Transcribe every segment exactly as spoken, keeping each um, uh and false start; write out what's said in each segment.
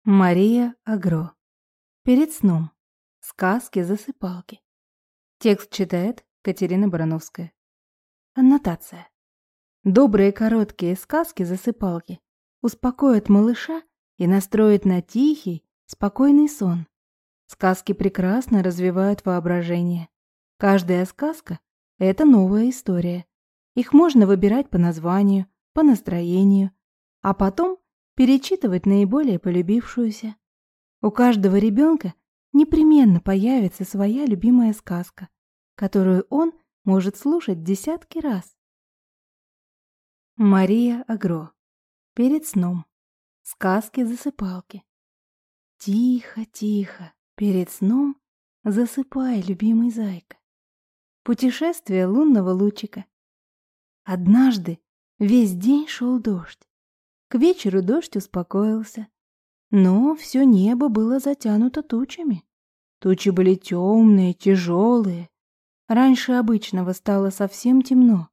Мария Агро. Перед сном. Сказки-засыпалки. Текст читает Катерина Барановская. Аннотация. Добрые короткие сказки-засыпалки успокоят малыша и настроят на тихий, спокойный сон. Сказки прекрасно развивают воображение. Каждая сказка – это новая история. Их можно выбирать по названию, по настроению, а потом перечитывать наиболее полюбившуюся. У каждого ребенка непременно появится своя любимая сказка, которую он может слушать десятки раз. Мария Агро. Перед сном. Сказки-засыпалки. Тихо, тихо, перед сном засыпай, любимый зайка. Путешествие лунного лучика. Однажды весь день шел дождь. К вечеру дождь успокоился, но все небо было затянуто тучами. Тучи были темные, тяжелые. Раньше обычного стало совсем темно.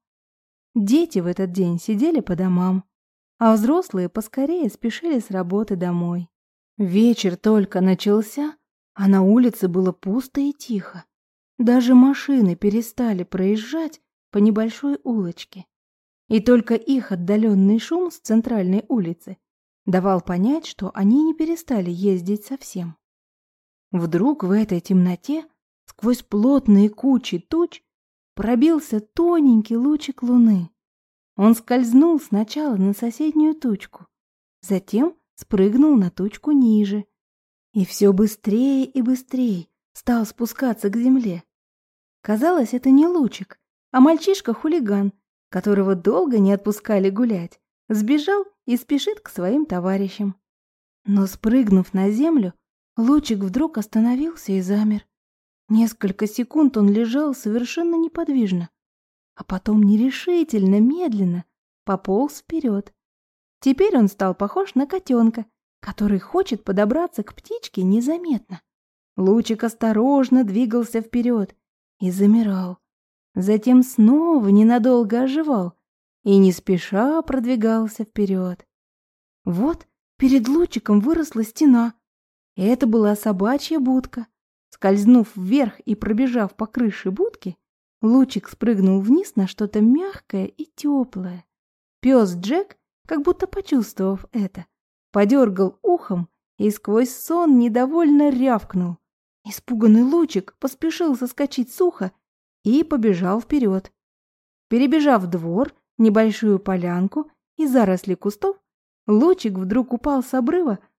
Дети в этот день сидели по домам, а взрослые поскорее спешили с работы домой. Вечер только начался, а на улице было пусто и тихо. Даже машины перестали проезжать по небольшой улочке. И только их отдаленный шум с центральной улицы давал понять, что они не перестали ездить совсем. Вдруг в этой темноте, сквозь плотные кучи туч, пробился тоненький лучик луны. Он скользнул сначала на соседнюю тучку, затем спрыгнул на тучку ниже и все быстрее и быстрее стал спускаться к земле. Казалось, это не лучик, а мальчишка-хулиган, которого долго не отпускали гулять, сбежал и спешит к своим товарищам. Но, спрыгнув на землю, лучик вдруг остановился и замер. Несколько секунд он лежал совершенно неподвижно, а потом нерешительно, медленно пополз вперед. Теперь он стал похож на котенка, который хочет подобраться к птичке незаметно. Лучик осторожно двигался вперед и замирал. Затем снова ненадолго оживал и не спеша продвигался вперед. Вот перед лучиком выросла стена, и это была собачья будка. Скользнув вверх и пробежав по крыше будки, лучик спрыгнул вниз на что-то мягкое и теплое. Пес Джек, как будто почувствовав это, подергал ухом и сквозь сон недовольно рявкнул. Испуганный лучик поспешил соскочить с уха и побежал вперед. Перебежав двор, небольшую полянку и заросли кустов, лучик вдруг упал с обрыва